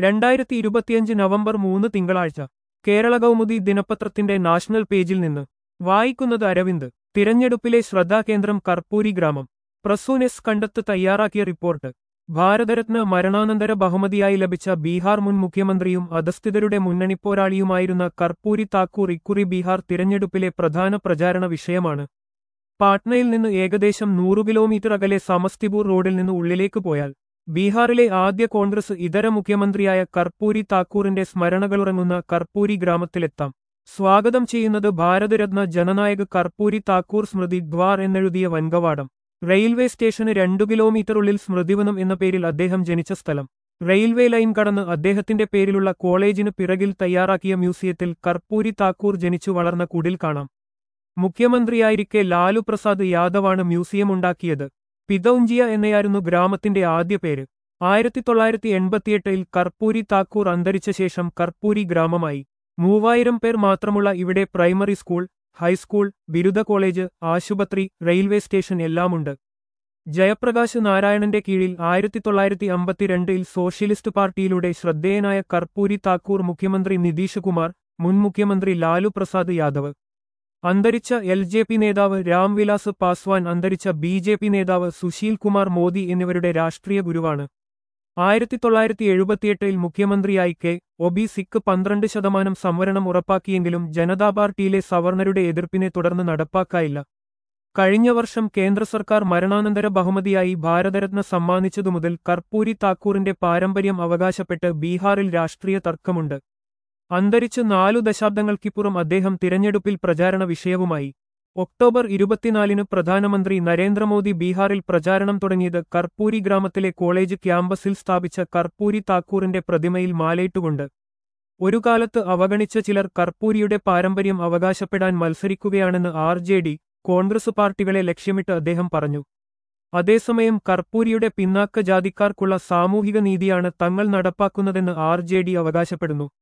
2025 November 3 തിങ്കളാഴ്ച കേരള കൗമുദി ദിനപത്രത്തിന്റെ national പേജിൽ നിന്ന് വായിക്കുന്നത് അരവിന്ദ്. തിരഞ്ഞെടുപ്പിലെ ശ്രദ്ധാകേന്ദ്രം കർപ്പൂരി ഗ്രാമം. പ്രസൂനെസ് കണ്ടെത്ത് തയ്യാറാക്കിയ റിപ്പോർട്ട്. ഭാരതരത്ന മരണാനന്തര ബഹുമതിയായി ലഭിച്ച ബീഹാർ മുൻ മുഖ്യമന്ത്രിയും അധസ്ഥിതരുടെ മുന്നണിപ്പോരാളിയുമായിരുന്ന കർപ്പൂരി താക്കൂർ ഇക്കുറി ബീഹാർ തിരഞ്ഞെടുപ്പിലെ പ്രധാന പ്രചാരണ വിഷയമാണ്. പാട്നയിൽ നിന്ന് ഏകദേശം 100 കിലോമീറ്റർ അകലെ സമസ്തിപൂർ റോഡിൽ നിന്ന് ഉള്ളിലേക്ക് പോയാൽ ബീഹാറിലെ ആദ്യ കോൺഗ്രസ് ഇതര മുഖ്യമന്ത്രിയായ കർപ്പൂരി താക്കൂറിന്റെ സ്മരണകളുറങ്ങുന്ന കർപ്പൂരി ഗ്രാമത്തിലെത്താം. സ്വാഗതം ചെയ്യുന്നത് ഭാരതരത്ന ജനനായക കർപ്പൂരി താക്കൂർ സ്മൃതി ദ്വാർ എന്നെഴുതിയ വൻകവാടം. റെയിൽവേ സ്റ്റേഷന് 2 കിലോമീറ്ററുള്ളിൽ സ്മൃതിവനം എന്ന പേരിൽ അദ്ദേഹം ജനിച്ച സ്ഥലം. റെയിൽവേ ലൈൻ കടന്ന് അദ്ദേഹത്തിന്റെ പേരിലുള്ള കോളേജിന് പിറകിൽ തയ്യാറാക്കിയ മ്യൂസിയത്തിൽ കർപ്പൂരി താക്കൂർ ജനിച്ചു വളർന്ന കുടിൽ കാണാം. മുഖ്യമന്ത്രിയായിരിക്കെ ലാലു പ്രസാദ് യാദവാണ് മ്യൂസിയമുണ്ടാക്കിയത്. പിതൗഞ്ചിയ എന്നയായിരുന്നു ഗ്രാമത്തിന്റെ ആദ്യ പേര്. 1988-ൽ കർപ്പൂരി താക്കൂർ അന്തരിച്ച ശേഷം കർപ്പൂരി ഗ്രാമമായി. 3000 പേർ മാത്രമുള്ള ഇവിടെ പ്രൈമറി സ്കൂൾ, ഹൈസ്കൂൾ, ബിരുദ കോളേജ്, ആശുപത്രി, റെയിൽവേ സ്റ്റേഷൻ എല്ലാമുണ്ട്. ജയപ്രകാശ് നാരായണന്റെ കീഴിൽ 1952-ൽ സോഷ്യലിസ്റ്റ് പാർട്ടിയിലൂടെ ശ്രദ്ധേയനായ കർപ്പൂരി താക്കൂർ മുഖ്യമന്ത്രി നിതീഷ് കുമാർ, മുൻ മുഖ്യമന്ത്രി ലാലു പ്രസാദ് യാദവ്, അന്തരിച്ച LJP നേതാവ് രാംവിലാസ് പാസ്വാൻ, അന്തരിച്ച BJP നേതാവ് സുശീൽ കുമാർ മോദി എന്നിവരുടെ രാഷ്ട്രീയ ഗുരുവാണ്. 1978-ൽ മുഖ്യമന്ത്രിയായി OBCക്ക് 12% സംവരണം ഉറപ്പാക്കിയെങ്കിലും ജനതാ പാർട്ടിയിലെ സവർണരുടെ എതിർപ്പിനെ തുടർന്ന് നടപ്പാക്കായില്ല. കഴിഞ്ഞ വർഷം കേന്ദ്ര സർക്കാർ മരണാനന്തര ബഹുമതിയായി ഭാരതരത്ന സമ്മാനിച്ചതുമുതൽ കർപ്പൂരി താക്കൂറിന്റെ പാരമ്പര്യം അവകാശപ്പെട്ട് ബീഹാറിൽ രാഷ്ട്രീയ തർക്കമുണ്ട്. അന്തരിച്ച് 4 ദശാബ്ദങ്ങൾക്കിപ്പുറം അദ്ദേഹം തിരഞ്ഞെടുപ്പിൽ പ്രചാരണ വിഷയവുമായി. ഒക്ടോബർ 24-ന് പ്രധാനമന്ത്രി നരേന്ദ്രമോദി ബീഹാറിൽ പ്രചാരണം തുടങ്ങിയത് കർപ്പൂരി ഗ്രാമത്തിലെ കോളേജ് ക്യാമ്പസിൽ സ്ഥാപിച്ച കർപ്പൂരി താക്കൂറിന്റെ പ്രതിമയിൽ മാലയിട്ടുകൊണ്ട്. ഒരു കാലത്ത് അവഗണിച്ച ചിലർ കർപ്പൂരിയുടെ പാരമ്പര്യം അവകാശപ്പെടാൻ മത്സരിക്കുകയാണെന്ന് RJD, കോൺഗ്രസ് പാർട്ടികളെ ലക്ഷ്യമിട്ട് അദ്ദേഹം പറഞ്ഞു. അതേസമയം കർപ്പൂരിയുടെ പിന്നാക്ക ജാതിക്കാർക്കുള്ള സാമൂഹിക നീതിയാണ് തങ്ങൾ നടപ്പാക്കുന്നതെന്ന് RJD അവകാശപ്പെടുന്നു.